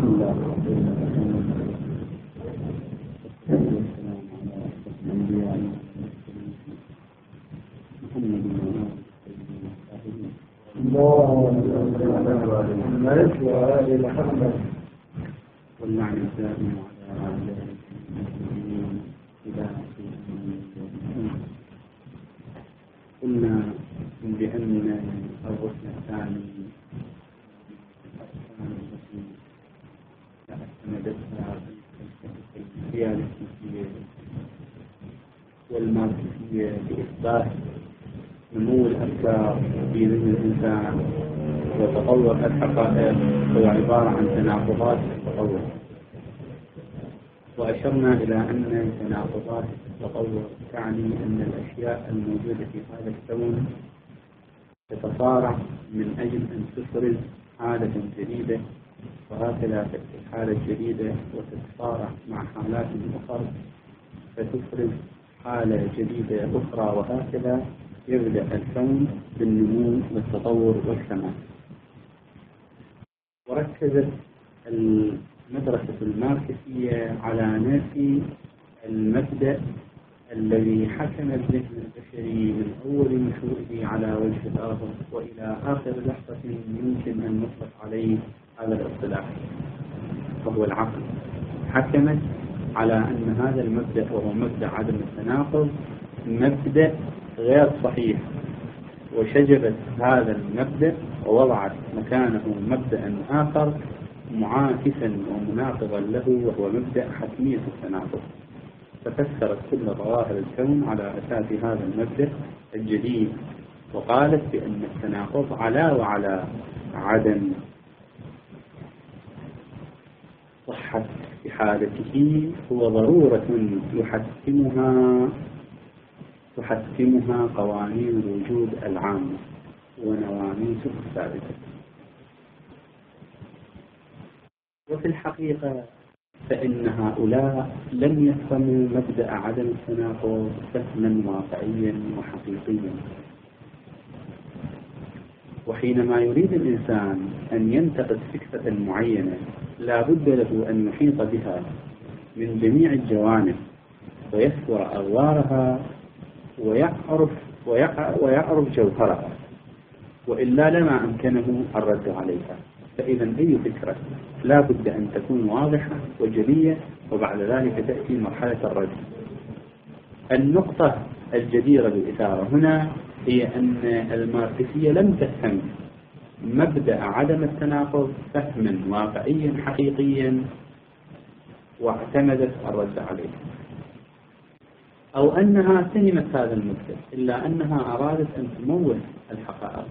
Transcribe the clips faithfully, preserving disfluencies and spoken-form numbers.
الله واللعن الدائم على أعداء المسلمين إلى قلنا بأن الركن الثاني التي اعتمدتها الرياليستية والماركسية بإثبات نمو الأفكار في ذهن الإنسان وتطور الحقائق هو عبارة عن تناقضات التطور، وأشرنا إلى أن تناقضات التطور تعني أن الأشياء الموجودة في هذا الكون تتصارع من أجل أن تفرز حالة جديدة، وهكذا تأتي الحالة الجديدة وتتصارع مع حالات أخرى فتفرز حالة جديدة أخرى، وهكذا يبدأ الكون بالنمو والتطور والكمال. وركزت المدرسة الماركسية على نفي المبدأ الذي حكم الذهن البشري من أول نشوئه على وجه الأرض وإلى آخر لحظة يمكن أن نطلق عليه هذا الاصطلاح، وهو العقل. حكمت على أن هذا المبدأ، وهو مبدأ عدم التناقض، مبدأ غير صحيح، وشجبت هذا المبدأ ووضعت مكانه مبدأ آخر معاكسا ومناقضا له، وهو مبدأ حتمية التناقض. ففسرت كل ظواهر الكون على أساس هذا المبدأ الجديد، وقالت بأن التناقض علاوة على عدم صحة بحالته هو ضرورة يحتمها تحتمها قوانين الوجود العامة ونواميسه الثابتة. وفي الحقيقة فإن هؤلاء لم يفهموا مبدأ عدم التناقض فهما واقعيا وحقيقيا. وحينما يريد الإنسان أن ينتقد فكرة معينة لا بد له أن يحيط بها من جميع الجوانب ويذكر أغوارها ويعرف, ويعرف جوهرها، وإلا لما أمكنه الرد عليها. فإذا أي فكرة لا بد أن تكون واضحة وجلية، وبعد ذلك تأتي مرحلة الرد. النقطة الجديرة بالإثارة هنا هي أن الماركسية لم تفهم مبدأ عدم التناقض فهما واقعيا حقيقيا واعتمدت الرد عليه، أو أنها فهمت هذا المبدأ، إلا أنها أرادت أن تموه الحقائق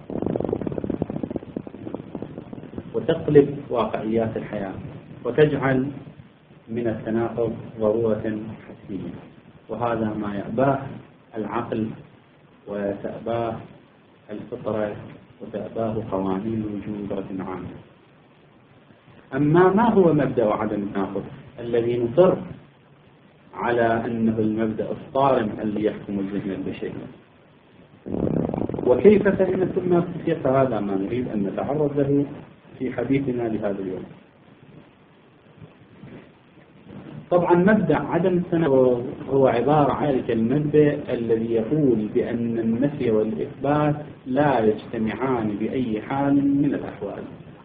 وتقلب واقعيات الحياة وتجعل من التناقض ضرورة حتمية، وهذا ما يأباه العقل وتأباه الفطرة وتأباه قوانين الوجود بصفة عامة. أما ما هو مبدأ عدم التناقض الذي نصر على أنه المبدأ الصارم الذي يحكم الذهن البشري، وكيف فهمت الماركسية؟ فهذا ما نريد أن نتعرض له في حديثنا لهذا اليوم. طبعا مبدأ عدم التناقض هو عبارة عن ذلك المبدأ الذي يقول بأن النفي والإثبات لا يجتمعان بأي حال من الأحوال،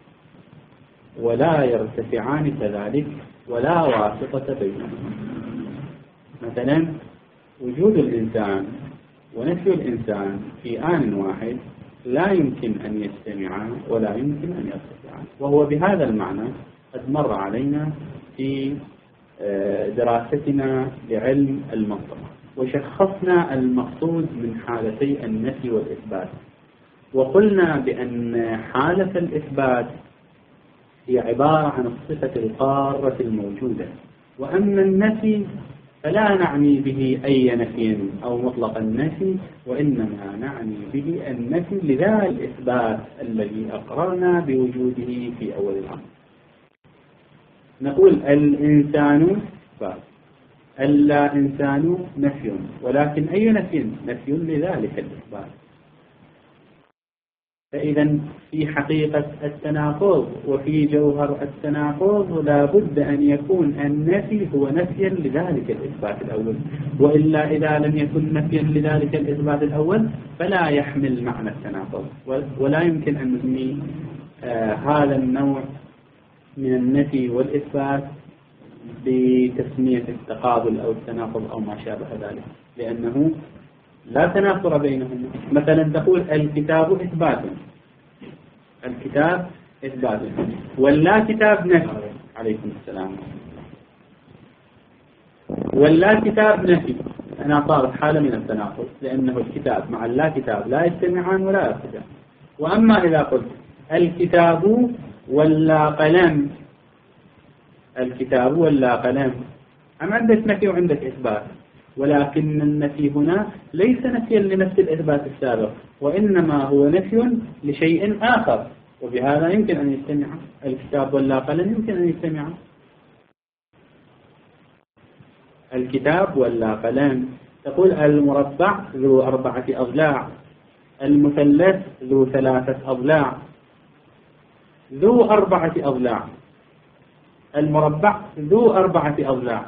ولا يرتفعان كذلك، ولا واسطة بينهما. مثلا وجود الإنسان ونفي الإنسان في آن واحد لا يمكن أن يجتمعان ولا يمكن أن يرتفعان، وهو بهذا المعنى قد مر علينا في دراستنا لعلم المنطق، وشخصنا المقصود من حالتي النفي والإثبات، وقلنا بأن حالة الإثبات هي عبارة عن الصفة القارة الموجودة، وأما النفي فلا نعني به أي نفي أو مطلق النفي، وإنما نعني به النفي لذا الإثبات الذي أقررنا بوجوده في أول الأمر. نقول الإنسان إثبات، اللا إنسان نفي، ولكن أي نفي؟ نفي لذلك الإثبات. فإذا في حقيقة التناقض وفي جوهر التناقض لا بد أن يكون النفي هو نفيا لذلك الإثبات الأول، وإلا إذا لم يكن نفيا لذلك الإثبات الأول فلا يحمل معنى التناقض، ولا يمكن أن نسمي آه هذا النوع من النفي والإثبات بتسمية التقابل أو التناقض أو ما شابه ذلك، لأنه لا تنافر بينهم. مثلا تقول الكتاب إثبات، الكتاب إثبات ولا كتاب نفي، عليكم السلام، ولا كتاب نفي، أنا صارت حالة من التناقض، لأنه الكتاب مع اللا كتاب لا يجتمعان ولا يرتجعان. وأما إذا قلت الكتاب ولا قلم، الكتاب ولا قلم، أم عندك نفي وعندك إثبات، ولكن النفي هنا ليس نفيا لنفس الإثبات السابق، وإنما هو نفي لشيء آخر، وبهذا يمكن أن يجتمع الكتاب ولا قلم، يمكن أن يجتمع الكتاب ولا قلم. تقول المربع ذو أربعة أضلاع، المثلث ذو ثلاثة أضلاع. ذو أربعة أضلاع، المربع ذو أربعة أضلاع،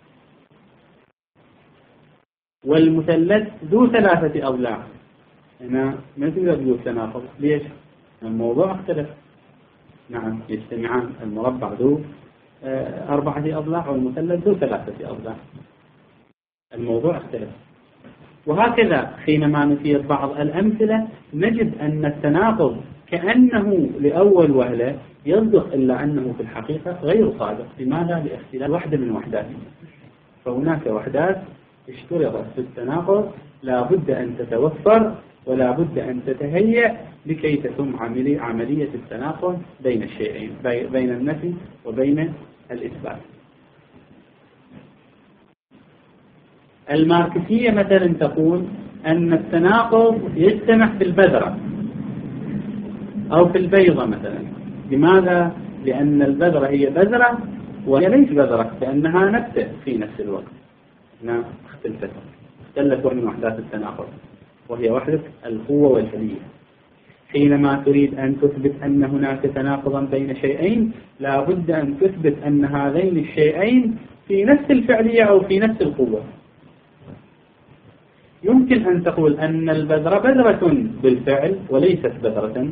والمثلث ذو ثلاثة أضلاع. هنا ما تقدر تقول تناقض، ليش؟ الموضوع اختلف. نعم يجتمعان، المربع ذو أربعة أضلاع والمثلث ذو ثلاثة أضلاع، الموضوع اختلف. وهكذا حينما نفي بعض الأمثلة نجد أن التناقض كأنه لأول وهلة يصدق، إلا أنه في الحقيقة غير صادق. لماذا؟ لاختلاف وحدة من وحداته. فهناك وحدات اشترطت في التناقض لا بد أن تتوفر ولا بد أن تتهيأ لكي تتم عملية التناقض بين الشيئين، بين النفي وبين الإثبات. الماركسية مثلا تقول أن التناقض يجتمع في البذرة أو في البيضة مثلا. لماذا؟ لأن البذرة هي بذرة وهي ليس بذرة، لأنها نبتة في نفس الوقت. هنا اختلفت اختلفت من وحدات التناقض، وهي وحدة القوة والفعلية. حينما تريد أن تثبت أن هناك تناقضا بين شيئين لا بد أن تثبت أن هذين الشيئين في نفس الفعلية أو في نفس القوة. يمكن أن تقول أن البذرة بذرة بالفعل وليست بذرة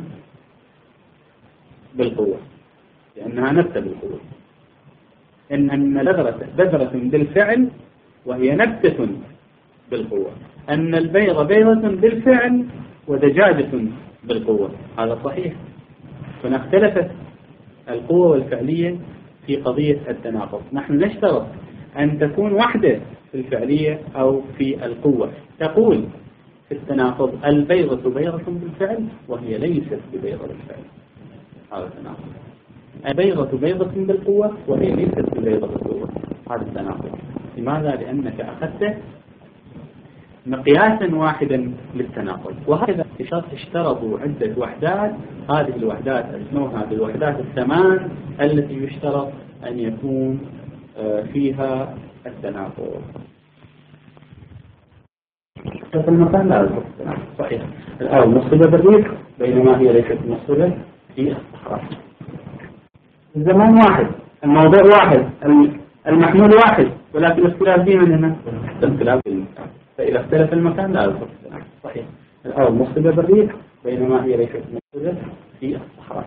بالقوة، لأنها نبتة بالقوة. إن أن البذرة بذرة بالفعل وهي نبتة بالقوة، أن البيضة بيضة بالفعل ودجاجة بالقوة، هذا صحيح. هنا اختلفت القوة والفعلية في قضية التناقض. نحن نشترط أن تكون وحدة في الفعلية أو في القوة. تقول في التناقض البيضة بيضة بالفعل وهي ليست ببيضة بالفعل، هذا التناقض. البيضة بيضة بالقوة وهي ليست ببيضة بالقوة، هذا التناقض. لماذا؟ لأنك أخذت مقياسا واحدا للتناقض. وهكذا اشترطوا عدة وحدات، هذه الوحدات اسموها بالوحدات الثمان التي يشترط أن يكون فيها التناقض. في المكان لا التناقض صحيح. الآن مصلة بالريح بينما هي ليست مصلة في الصحراء. الزمان واحد، الموضوع واحد، المحمول واحد، ولكن الاختلاف فيه من هنا الاختلاف في المكان. فإذا اختلف المكان لا يصح التناقض صحيح. الأرض مصلبة بالريح بينما هي ليست مصلبة في الصحراء.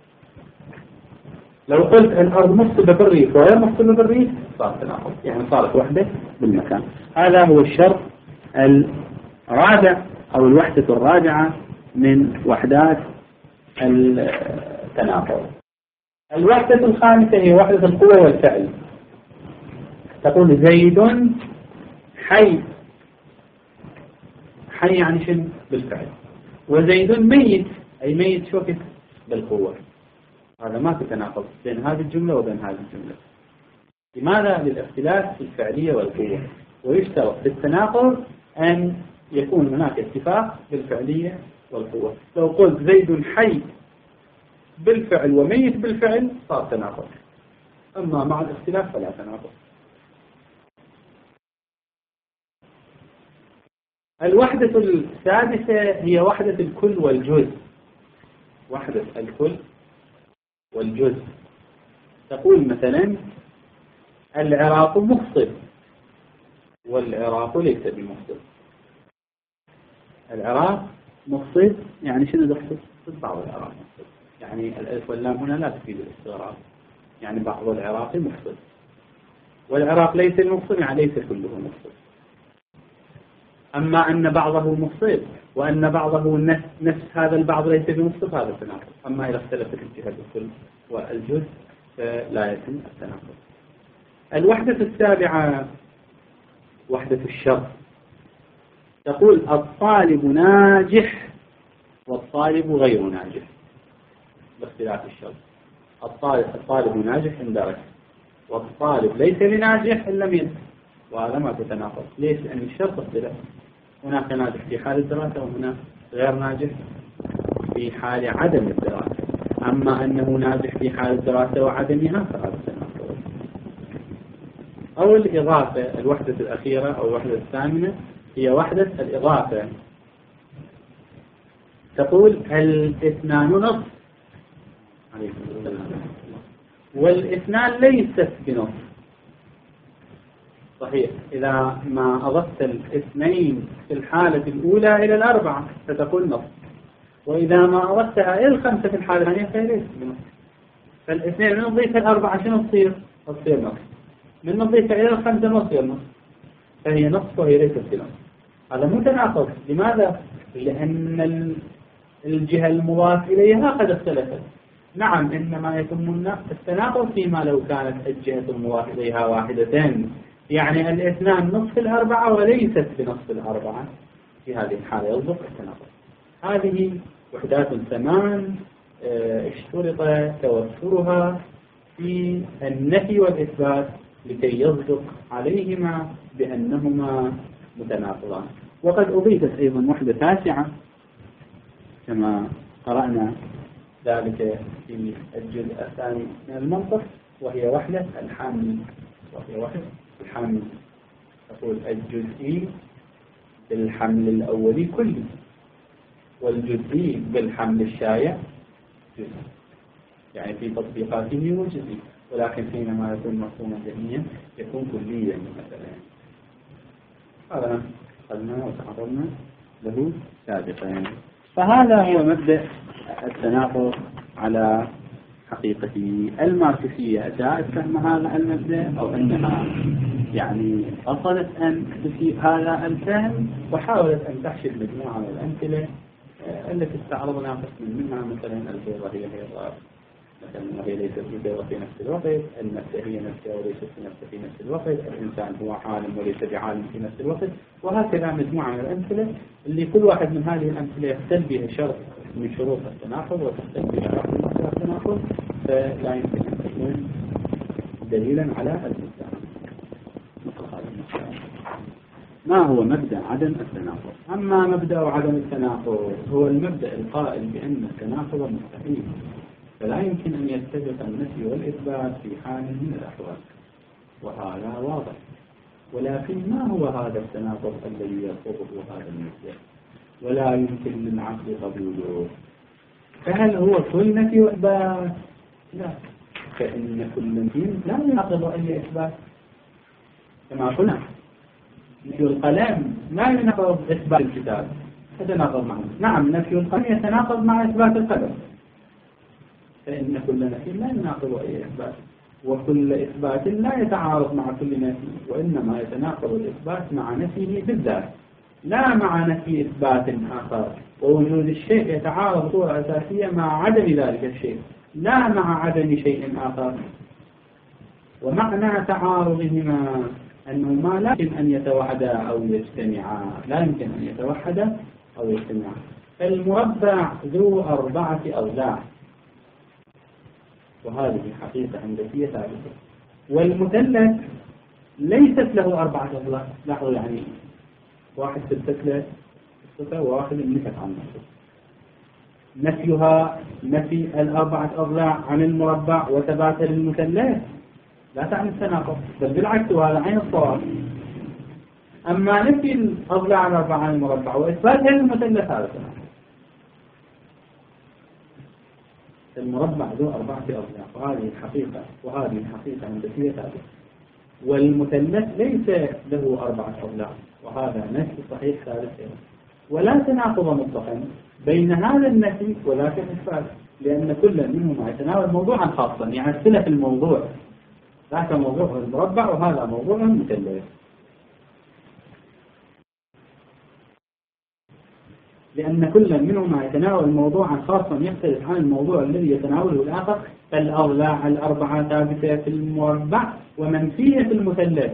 لو قلت الأرض مصلبة بالريح وغير مصلبة بالريح صار تناقض، يعني صارت وحدة بالمكان. هذا هو الشرط الرابع أو الوحدة الرابعة من وحدات التناقض. الوحدة الخامسة هي وحدة القوة والفعل. تقول زيد حي، حي يعني شنو؟ بالفعل. وزيد ميت، أي ميت شوكت بالقوة. هذا ما في تناقض بين هذه الجملة وبين هذه الجملة. لماذا؟ للاختلاف في الفعلية والقوة. ويشترط في التناقض أن يكون هناك اتفاق بالفعلية والقوة. لو قلت زيد حي بالفعل وميت بالفعل صار تناقض، أما مع الاختلاف فلا تناقض. الوحدة السادسة هي وحدة الكل والجزء. وحدة الكل والجزء. تقول مثلا العراق مفصل والعراق ليس بمفصل. العراق مفصل يعني شنو تقصد؟ بعض العراق مفصل، يعني الألف واللام هنا لا تفيد الاستغراق، يعني بعض العراق مفصل. والعراق ليس مفصل يعني ليس كله مفصل. أما أن بعضه مفصل وأن بعضه نفس, نفس هذا البعض ليس بمفصل هذا التناقض. أما إذا اختلفت الجهة الكل والجزء فلا يتم التناقض. الوحدة السابعة وحدة الشرط. تقول الطالب ناجح والطالب غير ناجح باختلاف الشرط. الطالب, الطالب ناجح إن درس، والطالب ليس بناجح إن لم يدرس، وهذا ما تتناقض. ليش؟ لأن الشرط اختلاف، هناك ناجح في حال الدراسة وهناك غير ناجح في حال عدم الدراسة. أما أنه ناجح في حال الدراسة وعدمها فهذا تناقض. أو الإضافة. الوحدة الأخيرة أو الوحدة الثامنة هي وحدة الإضافة. تقول الاثنان نصف والاثنان ليست بنصف. صحيح، إذا ما أضفت الاثنين في الحالة الأولى إلى الأربعة فتقول نصف، وإذا ما أضفتها إلى الخمسة في الحالة الثانية فهي ليست بنصف. فالاثنين من نضيف الأربعة شنو تصير؟ تصير نصف. من نضيفها إلى الخمسة ما تصير نصف، فهي نصف وهي ليست بنصف. هذا مو تناقض. لماذا؟ لأن الجهة المضاف إليها قد اختلفت. نعم، إنما يتم التناقض فيما لو كانت الجهة المضاف إليها واحدتين، يعني الاثنان نصف الأربعة وليست بنصف الأربعة، في هذه الحالة يصدق التناقض. هذه وحدات ثمان اشترط توفرها في النفي والإثبات لكي يصدق عليهما بأنهما متناقضان. وقد أضيفت أيضا وحدة تاسعة كما قرأنا ذلك في الجزء الثاني من المنطق، وهي وحدة الحامل. وهي وحدة الحامل تقول الجزئي بالحمل الأولي كلي، والجزئي بالحمل الشائع جزء، يعني في تطبيقاته وجزئي، ولكن حينما يكون مفهوما ذهنيا يكون كليا مثلا. هذا قلنا وتعرضنا له سابقا. فهذا هو مبدأ التناقض على حقيقته. الماركسية جاءت فهم هذا المبدأ أو أنها يعني أصلت أن تسيء هذا الفهم وحاولت أن تحشد مجموعة من الأمثلة التي استعرضنا قسم منها، مثلا البيضة هي بيضة مثلا وهي ليست بيضة في نفس الوقت، النفس هي نفسها وليست بنفسها في نفس الوقت، الإنسان هو عالم وليس بعالم في نفس الوقت، وهكذا مجموعة من الأمثلة اللي كل واحد من هذه الأمثلة يختل بها شرط من شروط التناقض وتختل بها شرط من التناقض، فلا يمكن أن تكون دليلا على الإنسان. ما هو مبدأ عدم التناقض؟ أما مبدأ عدم التناقض هو المبدأ القائل بأن التناقض مستحيل، فلا يمكن أن يتفق النفي والإثبات في حال من الأحوال، وهذا واضح. ولكن ما هو هذا التناقض الذي يرفضه هذا المبدأ ولا يمكن للعقل قبوله؟ فهل هو كل نفي وإثبات؟ لا، فإن كل نفي لا يناقض أي إثبات. كما قلنا نفي القلم لا يناقض إثبات الكتاب، يتناقض معه. نعم، نفي القلم يتناقض مع إثبات القدر، فإن كل نفي لا يناقض أي إثبات، وكل إثبات لا يتعارض مع كل نفي، وإنما يتناقض الإثبات مع نفيه بالذات لا مع نفي إثبات آخر. ووجود الشيء يتعارض بصورة أساسية مع عدم ذلك الشيء لا مع عدم شيء آخر. ومعنى تعارضهما أنه ما لا يمكن أن يتوحدا أو يجتمعا، لا يمكن أن يتوحدا أو يجتمعا. المربع ذو أربعة أضلاع، وهذه حقيقة هندسية ثابتة. والمثلث ليست له أربعة أضلاع. لاحظوا، يعني واحد ثبتت له الصفة وواحد نفت عن الصفة. نفيها نفي الأربعة أضلاع عن المربع وثبات للمثلث لا تعني التناقض، بل بالعكس، وهذا عين الصواب. أما نفي الأضلاع الأربعة عن المربع وإثباتها للمثلث هذا تناقض. المربع ذو أربعة أضلاع، وهذه الحقيقة وهذه الحقيقة هندسية ثابتة. والمثلث ليس له أربعة أضلاع، وهذا نفي صحيح ثابت أيضا. ولا تناقض مطلقا بين هذا النفي وذاك الإثبات، لأن كل منهما يتناول موضوعا خاصا، يعني الصلة في الموضوع، ذاك موضوع المربع وهذا موضوع المثلث. لأن كل منهما يتناول موضوعا خاصا يختلف عن الموضوع الذي يتناوله الآخر، فالأضلاع الأربعة ثابتة في المربع ومنفية في المثلث.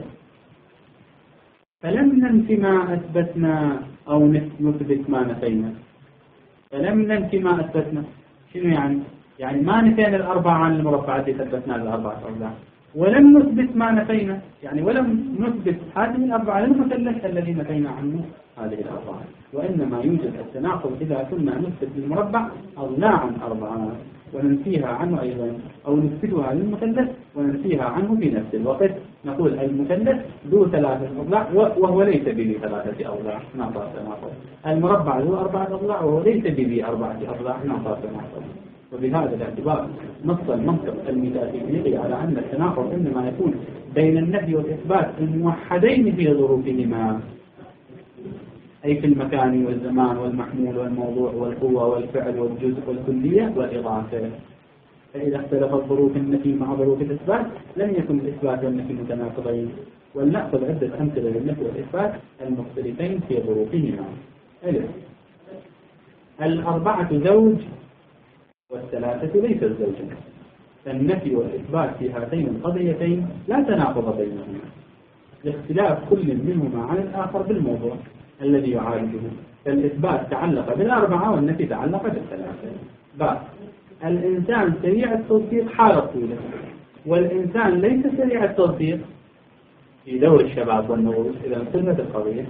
فلم ننفي ما أثبتنا أو نثبت ما نفينا. فلم ننفي ما أثبتنا، شنو يعني؟ يعني ما نفينا الأربعة عن المربع التي ثبتنا الأربعة أضلاع، ولم نثبت ما نفينا، يعني ولم نثبت هذه الأربعة للمثلث الذي نفينا عنه هذه الأربعة. وإنما يوجد التناقض إذا كنا نثبت للمربع أضلاعا أربعة وننفيها عنه أيضا، أو نثبتها للمثلث وننفيها عنه في نفس الوقت. نقول المثلث ذو ثلاثة أضلاع وهو ليس بذي ثلاثة أضلاع، نعطى تناقض. المربع ذو أربعة أضلاع وهو ليس بذي أربعة أضلاع، نعطى تناقض. وبهذا الاعتبار نص المنطق الميتافيزيقي على أن التناقض إنما يكون بين النفي والإثبات الموحدين في ظروفهما، أي في المكان والزمان والمحمول والموضوع والقوة والفعل والجزء والكلية والإضافة. فإذا اختلفت ظروف النفي مع ظروف الإثبات لم يكن الإثبات والنفي متناقضين. ولنأخذ عدة أمثلة للنفي والإثبات المختلفين في ظروفهما. ألف: الأربعة زوج والثلاثة ليست زوجا. فالنفي والإثبات في هاتين القضيتين لا تناقض بينهما، لاختلاف كل منهما عن الآخر بالموضوع الذي يعالجه. فالإثبات تعلق بالأربعة والنفي تعلق بالثلاثة. باء: الإنسان سريع التصديق حال الطولة، والإنسان ليس سريع التصديق في دور الشباب والنضوج. إذا صفة القضية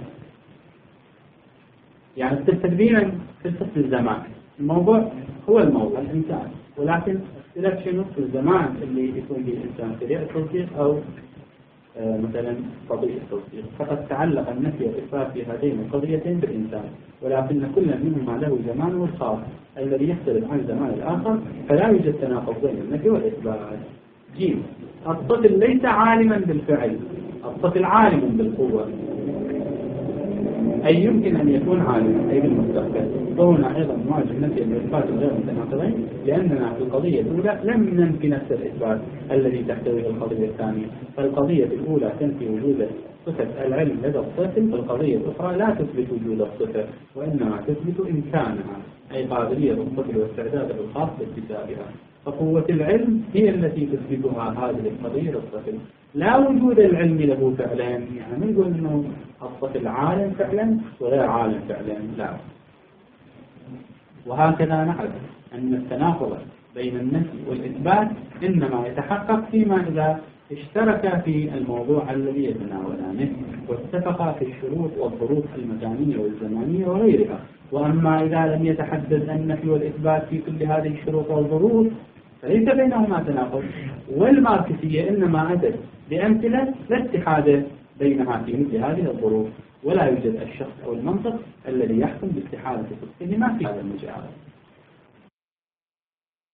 يعني تدبيرا في صفة الزمان، الموضوع هو الموضوع الإنسان، ولكن اختلاف شنو في الزمان اللي يكون فيه الإنسان سريع التصديق أو آه مثلا بطيء التصديق. فقد تعلق النفي والإثبات في هذين القضيتين بالإنسان، ولكن كل منهما له زمانه الخاص الذي يختلف عن زمان الآخر، فلا يوجد تناقض بين النفي والإثبات. جيم: الطفل ليس عالما بالفعل، الطفل عالم بالقوة، أي يمكن أن يكون عالما أي بالمستقبل. وهنا أيضا نواجه النفي والإثبات غير متناقضين، لأننا في القضية الأولى لم ننفي نفس الإثبات الذي تحتويه القضية الثانية. فالقضية الأولى تنفي وجود صفة العلم لدى الطفل، والقضية الأخرى لا تثبت وجود الصفة وإنما تثبت إمكانها، أي قابلية الطفل واستعداده الخاص باكتسابها. فقوة العلم هي التي تثبتها هذه القضية للطفل، لا وجود العلم له فعلا. يعني نقول إنه الطفل عالم فعلا وغير عالم فعلا، لا. وهكذا نعرف أن التناقض بين النفي والإثبات إنما يتحقق فيما إذا اشتركا في الموضوع الذي يتناولانه، واتفقا في الشروط والظروف المكانية والزمانية وغيرها. وأما إذا لم يتحدث النفي والإثبات في كل هذه الشروط والظروف فليس بينهما تناقض. والماركسية إنما أتت بأمثلة لا اتحاد بينها في مثل هذه الظروف، ولا يوجد الشخص أو المنطق الذي يحكم باستحالة صدقهما في هذا المجال.